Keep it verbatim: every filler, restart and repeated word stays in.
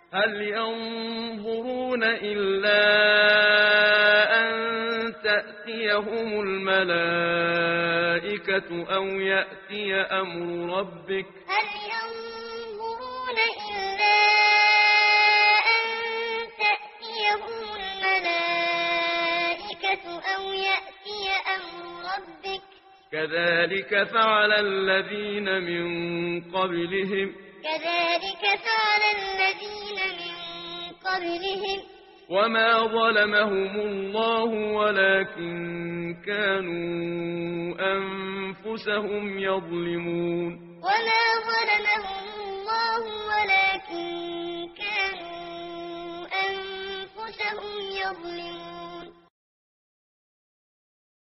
هل ينظرون إلا أن تأتيهم الملائكة أو يأتي أمر ربك هل ينظرون إلا أن تأتيهم الملائكة أو يأتي أمر ربك كذلك فعل الذين من قبلهم كذلك فعل الذين من قبلهم وما ظلمهم الله ولكن كانوا أنفسهم يظلمون وما ظلمهم الله ولكن كانوا أنفسهم يظلمون